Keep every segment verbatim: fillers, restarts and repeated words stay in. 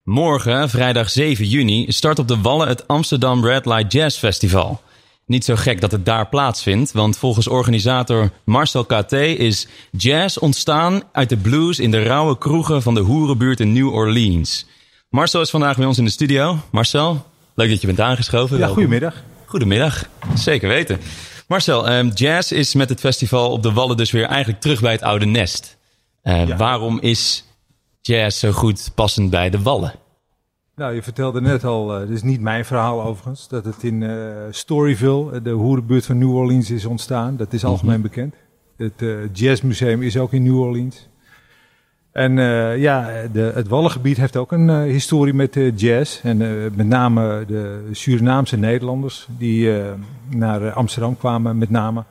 Morgen, vrijdag zeven juni, start op de Wallen het Amsterdam Red Light Jazz Festival. Niet zo gek dat het daar plaatsvindt, want volgens organisator Marcel K T is jazz ontstaan uit de blues in de rauwe kroegen van de hoerenbuurt in New Orleans. Marcel is vandaag bij ons in de studio. Marcel, leuk dat je bent aangeschoven. Ja, goedemiddag. Goedemiddag, zeker weten. Marcel, um, jazz is met het festival op de Wallen dus weer eigenlijk terug bij het oude nest. Uh, ja. Waarom is jazz zo goed passend bij de Wallen? Nou, je vertelde net al, uh, dit is niet mijn verhaal overigens, dat het in uh, Storyville, de hoerenbuurt van New Orleans, is ontstaan. Dat is algemeen mm-hmm. bekend. Het uh, jazzmuseum is ook in New Orleans. En uh, ja, de, het Wallengebied heeft ook een uh, historie met uh, jazz. En uh, met name de Surinaamse Nederlanders die uh, naar Amsterdam kwamen met name.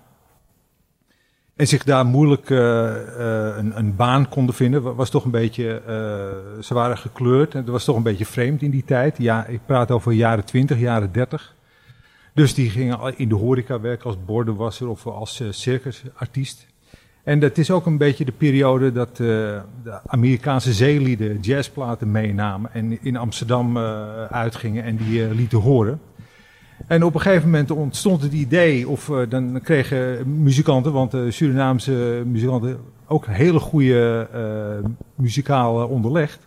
En zich daar moeilijk uh, uh, een, een baan konden vinden. Was toch een beetje, uh, ze waren gekleurd. En dat was toch een beetje vreemd in die tijd. Ja, ik praat over jaren twintig, jaren dertig. Dus die gingen in de horeca werken als bordenwasser of als uh, circusartiest. En dat is ook een beetje de periode dat uh, de Amerikaanse zeelieden jazzplaten meenamen. En in Amsterdam uh, uitgingen en die uh, lieten horen. En op een gegeven moment ontstond het idee, of uh, dan kregen muzikanten, want uh, Surinaamse muzikanten ook hele goede uh, muzikaal uh, onderlegd.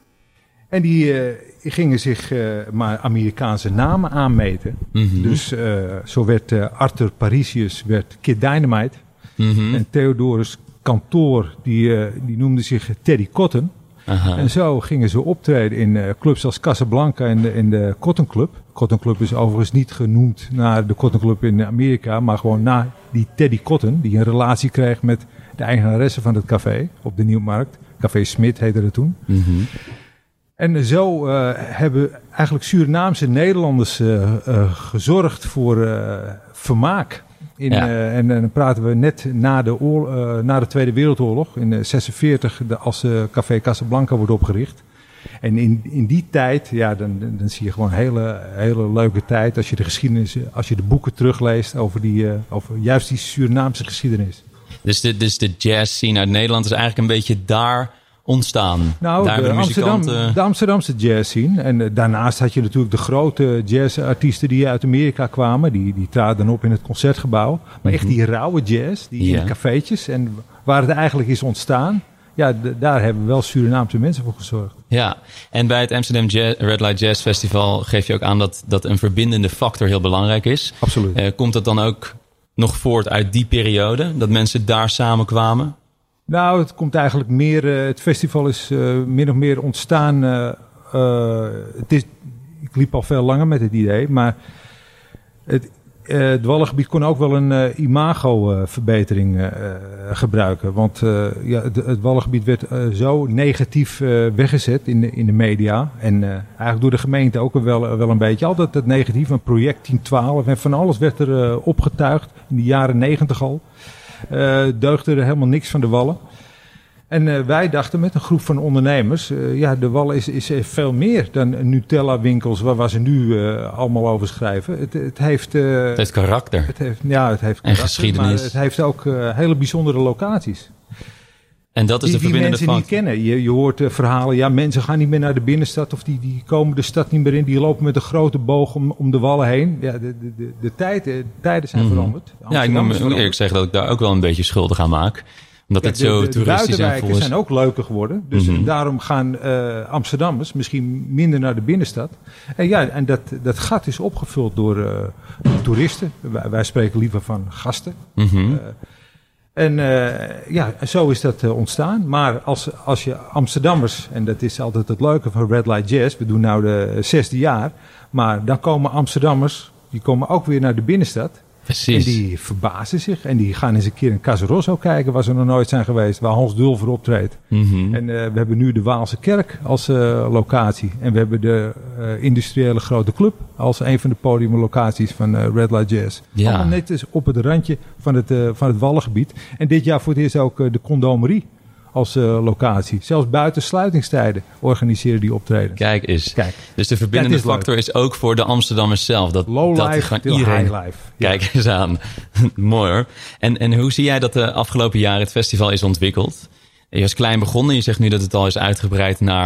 En die uh, gingen zich uh, maar Amerikaanse namen aanmeten. Mm-hmm. Dus uh, zo werd uh, Arthur Parisius werd Kid Dynamite. Mm-hmm. En Theodorus Cantor, die, uh, die noemde zich Teddy Cotton. Aha. En zo gingen ze optreden in uh, clubs als Casablanca en de, en de Cotton Club. Cotton Club is overigens niet genoemd naar de Cotton Club in Amerika, maar gewoon naar die Teddy Cotton, die een relatie kreeg met de eigenaresse van het café op de Nieuwmarkt. Café Smit heette dat toen. Mm-hmm. En zo uh, hebben eigenlijk Surinaamse Nederlanders uh, uh, gezorgd voor uh, vermaak. In, ja. uh, en, en dan praten we net na de, oor, uh, na de Tweede Wereldoorlog, in uh, zesenveertig, de, als uh, Café Casablanca wordt opgericht. En in, in die tijd, ja, dan, dan zie je gewoon een hele, hele leuke tijd als je de geschiedenis, als je de boeken terugleest over, die, uh, over juist die Surinaamse geschiedenis. Dus de, dus de jazz scene uit Nederland is eigenlijk een beetje daar ontstaan. Nou, daar de, de, Amsterdam, de Amsterdamse jazz scene. En uh, daarnaast had je natuurlijk de grote jazzartiesten die uit Amerika kwamen. Die, die traden op in het Concertgebouw. Maar mm-hmm. echt die rauwe jazz, die ja. in de cafeetjes. En waar het eigenlijk is ontstaan. Ja, d- daar hebben wel Surinaamse mensen voor gezorgd. Ja, en bij het Amsterdam Jazz, Red Light Jazz Festival geef je ook aan dat, dat een verbindende factor heel belangrijk is. Absoluut. Uh, komt dat dan ook nog voort uit die periode? Dat mensen daar samenkwamen? Nou, het komt eigenlijk meer. Uh, het festival is uh, min of meer ontstaan. Uh, uh, het is, ik liep al veel langer met het idee, maar het, uh, het Wallengebied kon ook wel een uh, imago-verbetering uh, gebruiken. Want uh, ja, het, het Wallengebied werd uh, zo negatief uh, weggezet in de, in de media. En uh, eigenlijk door de gemeente ook wel, wel een beetje. Altijd het negatief, een project tien twaalf en van alles werd er uh, opgetuigd in de jaren negentig al. Uh, deugde er helemaal niks van de Wallen. En uh, wij dachten met een groep van ondernemers, uh, ja, de Wallen is, is veel meer dan Nutella-winkels waar, waar ze nu uh, allemaal over schrijven. Het, het, heeft, uh, het heeft karakter. Het heeft, ja, het heeft en karakter, geschiedenis. Maar het heeft ook uh, hele bijzondere locaties. En dat is die, de verbindende die mensen niet kennen. Je, je hoort uh, verhalen, ja, mensen gaan niet meer naar de binnenstad of die, die komen de stad niet meer in. Die lopen met een grote boog om, om de Wallen heen. Ja, de, de, de, de, tijd, de tijden zijn mm-hmm. veranderd. Ja, ik moet eerlijk zeggen dat ik daar ook wel een beetje schuldig aan maak. Omdat ja, het zo de, de, toeristisch en vol is. De zijn ook leuker geworden. Dus mm-hmm. daarom gaan uh, Amsterdammers misschien minder naar de binnenstad. En ja, en dat, dat gat is opgevuld door uh, toeristen. Wij, wij spreken liever van gasten. Mm-hmm. Uh, En uh, ja, zo is dat uh, ontstaan. Maar als, als je Amsterdammers, en dat is altijd het leuke van Red Light Jazz, we doen nu de zesde jaar, maar dan komen Amsterdammers, die komen ook weer naar de binnenstad. Precies. En die verbazen zich en die gaan eens een keer in Casa Rosso kijken, waar ze nog nooit zijn geweest, waar Hans Dulver optreedt. Mm-hmm. En uh, we hebben nu de Waalse Kerk als uh, locatie. En we hebben de uh, industriële grote club als een van de podiumlocaties van uh, Red Light Jazz. Ja. Allemaal net eens op het randje van het, uh, van het Wallengebied. En dit jaar voor het eerst ook uh, de Condomerie als uh, locatie. Zelfs buiten sluitingstijden organiseren die optredens. Kijk eens. Kijk. Dus de verbindende is factor leuk. Is ook voor de Amsterdammers zelf. Dat, Low dat life till iedereen... high life. Kijk ja. eens aan. Mooi hoor. En, en hoe zie jij dat de afgelopen jaren het festival is ontwikkeld? Je was klein begonnen. Je zegt nu dat het al is uitgebreid naar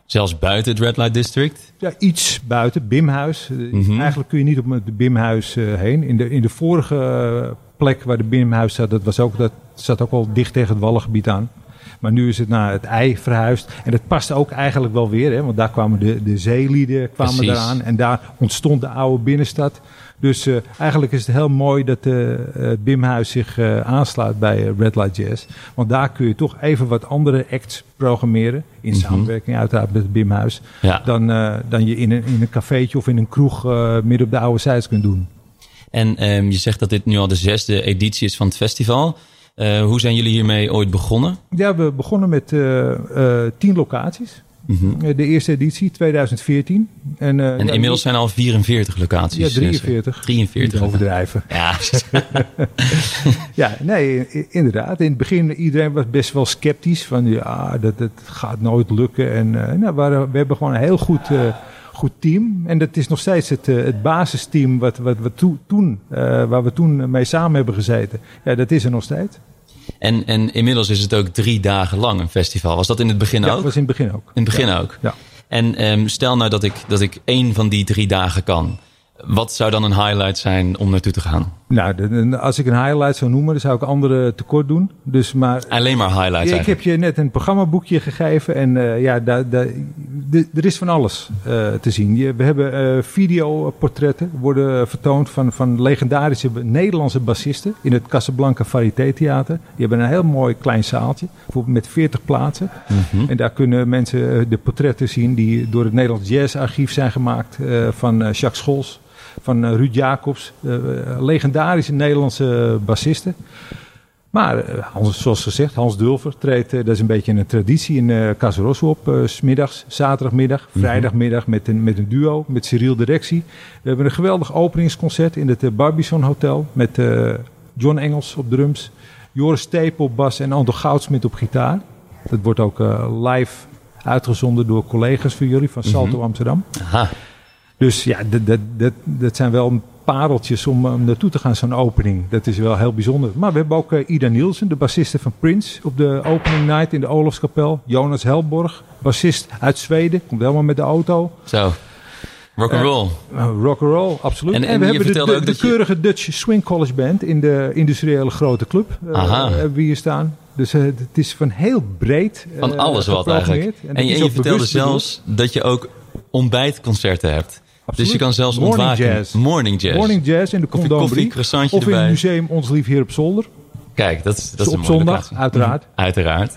Zelfs buiten het Red Light District? Ja, iets buiten, Bimhuis. Mm-hmm. Eigenlijk kun je niet op het Bimhuis uh, heen. In de, in de vorige uh, plek waar de Bimhuis zat, dat, was ook, dat zat ook al dicht tegen het Wallengebied aan. Maar nu is het naar het ei verhuisd. En dat past ook eigenlijk wel weer. Hè, want daar kwamen de, de zeelieden kwamen eraan. En daar ontstond de oude binnenstad. Dus uh, eigenlijk is het heel mooi dat uh, het Bimhuis zich uh, aansluit bij uh, Red Light Jazz. Want daar kun je toch even wat andere acts programmeren. In mm-hmm. samenwerking uiteraard met het Bimhuis. Ja. Dan, uh, dan je in een, in een cafeetje of in een kroeg uh, midden op de oude zijds kunt doen. En um, je zegt dat dit nu al de zesde editie is van het festival. Uh, hoe zijn jullie hiermee ooit begonnen? Ja, we begonnen met uh, uh, tien locaties. Mm-hmm. De eerste editie, twintig veertien. En, uh, en ja, inmiddels zijn er al vierenveertig locaties. Ja, drieënveertig. drieënveertig. Niet overdrijven. Ja. ja, nee, inderdaad. In het begin, iedereen was best wel sceptisch. Van ja, dat, dat gaat nooit lukken. En uh, nou, we, we hebben gewoon een heel goed... Uh, goed team. En dat is nog steeds het, uh, het basisteam wat, wat we to, toen, uh, waar we toen mee samen hebben gezeten. Ja, dat is er nog steeds. En, en inmiddels is het ook drie dagen lang een festival. Was dat in het begin ja, ook? Ja, dat was in het begin ook. In het begin ja. ook? Ja. En um, stel nou dat ik, dat ik één van die drie dagen kan. Wat zou dan een highlight zijn om naartoe te gaan? Nou, de, de, als ik een highlight zou noemen, dan zou ik andere tekort doen. Dus maar, Alleen maar highlights ja, ik heb je net een programmaboekje gegeven. En uh, ja, daar, daar, de, er is van alles uh, te zien. Je, we hebben uh, videoportretten worden vertoond van, van legendarische Nederlandse bassisten in het Casablanca Varieté Theater. Die hebben een heel mooi klein zaaltje met veertig plaatsen. Mm-hmm. En daar kunnen mensen uh, de portretten zien die door het Nederlands Jazzarchief zijn gemaakt uh, van uh, Jacques Scholz. Van uh, Ruud Jacobs, uh, legendarische Nederlandse bassisten. Maar uh, Hans, zoals gezegd, Hans Dulfer treedt, uh, dat is een beetje een traditie in uh, Casa Rosso op. Uh, 's middags, zaterdagmiddag, vrijdagmiddag met een, met een duo, met Cyril Directie. We hebben een geweldig openingsconcert in het uh, Barbizon Hotel. Met uh, John Engels op drums, Joris Steep op bas en Anton Goudsmit op gitaar. Dat wordt ook uh, live uitgezonden door collega's van jullie van Salto mm-hmm. Amsterdam. Aha. Dus ja, dat, dat, dat, dat zijn wel pareltjes om, om naartoe te gaan, zo'n opening. Dat is wel heel bijzonder. Maar we hebben ook uh, Ida Nielsen, de bassiste van Prince, op de opening night in de Olofskapel. Jonas Helborg, bassist uit Zweden, komt helemaal met de auto. Zo, rock'n'roll. Uh, uh, rock'n'roll, absoluut. En, en, en we hebben de, de, de, de keurige je... Dutch Swing College Band in de industriële grote club. Uh, hebben we hier staan. Dus uh, het is van heel breed. Uh, van alles wat eigenlijk. En, en je, je vertelde zelfs bedoeld. dat je ook ontbijtconcerten hebt. Absoluut. Dus je kan zelfs Morning ontwaken. Jazz. Morning jazz. Morning jazz in de koffie, koffie, croissantje of erbij. in het museum Ons Lief hier op zolder. Kijk, dat is, dat dus is een op mooie zondag, locatie. uiteraard. Uiteraard.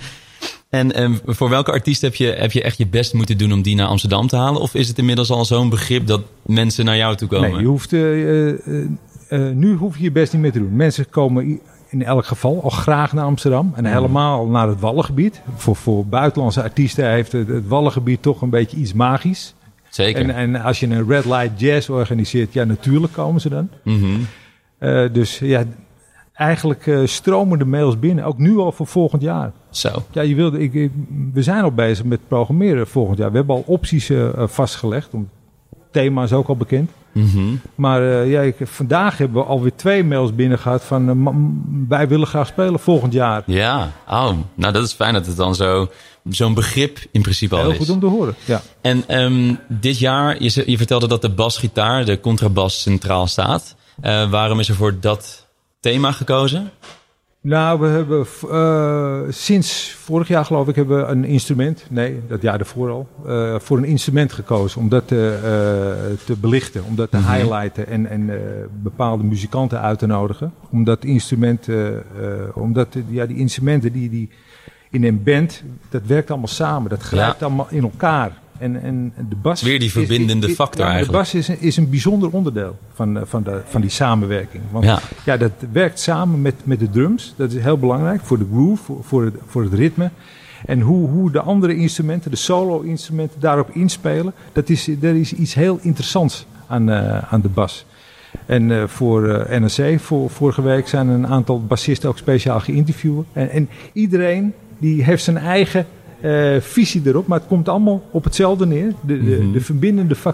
En um, voor welke artiest heb je, heb je echt je best moeten doen om die naar Amsterdam te halen? Of is het inmiddels al zo'n begrip dat mensen naar jou toe komen? Nee, je hoeft, uh, uh, uh, nu hoef je je best niet meer te doen. Mensen komen in elk geval al graag naar Amsterdam. En helemaal naar het Wallengebied. Voor, voor buitenlandse artiesten heeft het, het Wallengebied toch een beetje iets magisch. Zeker. En, en als je een Red Light Jazz organiseert, ja, natuurlijk komen ze dan. Mm-hmm. Uh, dus ja, eigenlijk uh, stromen de mails binnen. Ook nu al voor volgend jaar. Zo. Ja, je wilde, ik, ik, we zijn al bezig met programmeren volgend jaar. We hebben al opties uh, vastgelegd. Het thema is ook al bekend. Mm-hmm. Maar uh, ja, ik, vandaag hebben we alweer twee mails binnen gehad van uh, m- wij willen graag spelen volgend jaar. Ja, oh, nou dat is fijn dat het dan zo, zo'n begrip in principe al Heel is. Heel goed om te horen, ja. En um, dit jaar, je, je vertelde dat de basgitaar, de contrabas centraal staat. Uh, waarom is er voor dat thema gekozen? Nou, we hebben uh, sinds vorig jaar geloof ik hebben we een instrument, nee, dat jaar ervoor al, uh, voor een instrument gekozen om dat te, uh, te belichten, om dat te mm-hmm. highlighten en, en uh, bepaalde muzikanten uit te nodigen. Omdat instrument, uh, uh, omdat ja, die instrumenten die, die in een band, dat werkt allemaal samen, dat grijpt ja. allemaal in elkaar. En, en de bas weer die verbindende is, is, factor ja, eigenlijk. De bas is een, is een bijzonder onderdeel van, van, de, van die samenwerking. Want ja. ja, dat werkt samen met, met de drums. Dat is heel belangrijk voor de groove, voor, voor, het, voor het ritme. En hoe, hoe de andere instrumenten, de solo-instrumenten, daarop inspelen. Dat is, dat is iets heel interessants aan, uh, aan de bas. En uh, voor uh, N R C, voor, vorige week zijn een aantal bassisten ook speciaal geïnterviewd. En, en iedereen die heeft zijn eigen... Uh, visie erop, maar het komt allemaal op hetzelfde neer. De, de, mm-hmm. de verbindende factor.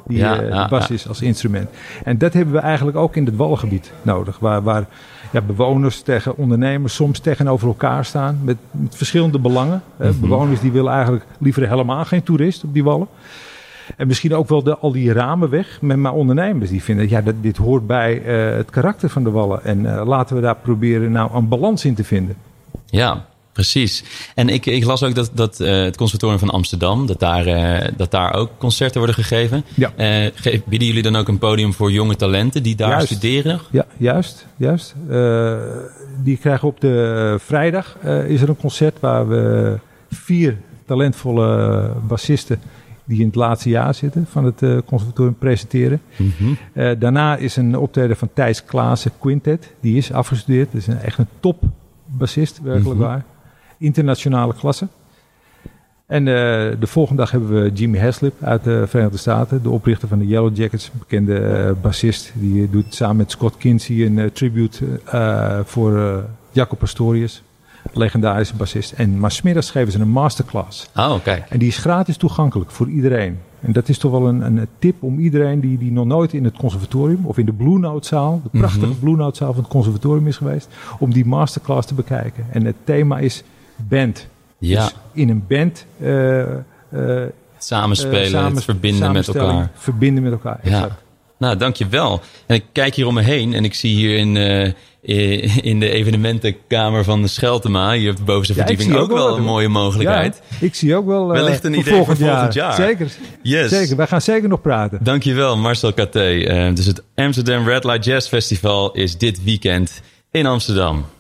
die ja, uh, ja, de bas ja. is als instrument. En dat hebben we eigenlijk ook in het Wallengebied nodig. Waar, waar ja, bewoners tegen ondernemers soms tegenover elkaar staan. Met, met verschillende belangen. Mm-hmm. Uh, bewoners die willen eigenlijk liever helemaal geen toerist op die wallen. En misschien ook wel de, al die ramen weg. Met maar ondernemers die vinden, ja, dat, dit hoort bij uh, het karakter van de wallen. En uh, laten we daar proberen nou een balans in te vinden. Ja, precies. En ik, ik las ook dat, dat uh, het Conservatorium van Amsterdam, dat daar, uh, dat daar ook concerten worden gegeven. Ja. Uh, ge- bieden jullie dan ook een podium voor jonge talenten die daar Juist. studeren? Ja, juist. juist. Uh, die krijgen op de vrijdag uh, is er een concert waar we vier talentvolle bassisten die in het laatste jaar zitten van het uh, conservatorium presenteren. Mm-hmm. Uh, daarna is een optreden van Thijs Klaassen Quintet. Die is afgestudeerd. Dat is een, echt een top bassist, werkelijk Mm-hmm. waar. Internationale klasse. En uh, de volgende dag hebben we Jimmy Haslip uit de Verenigde Staten. De oprichter van de Yellow Jackets. Bekende uh, bassist. Die uh, doet samen met Scott Kinsey een uh, tribute uh, voor uh, Jaco Pastorius. Legendarische bassist. En maar 's middags geven ze een masterclass. Oh, kijk. En die is gratis toegankelijk voor iedereen. En dat is toch wel een, een tip om iedereen die, die nog nooit in het conservatorium of in de Blue Note zaal, de prachtige mm-hmm. Blue Note zaal van het conservatorium is geweest, om die masterclass te bekijken. En het thema is band. Ja. Dus in een band uh, uh, Samenspelen, uh, samen, het verbinden met elkaar. Verbinden met elkaar, ja. exact. Nou, dankjewel. En ik kijk hier om me heen en ik zie hier in, uh, in de evenementenkamer van de Scheltema, hier op de bovenste ja, verdieping, ook, ook wel een mooie mogelijkheid. Ja, ik zie ook wel uh, wellicht een voor idee volgend voor volgend jaar. jaar. Zeker, yes. zeker. Wij gaan zeker nog praten. Dankjewel, Marcel Katté. Uh, dus het Amsterdam Red Light Jazz Festival is dit weekend in Amsterdam.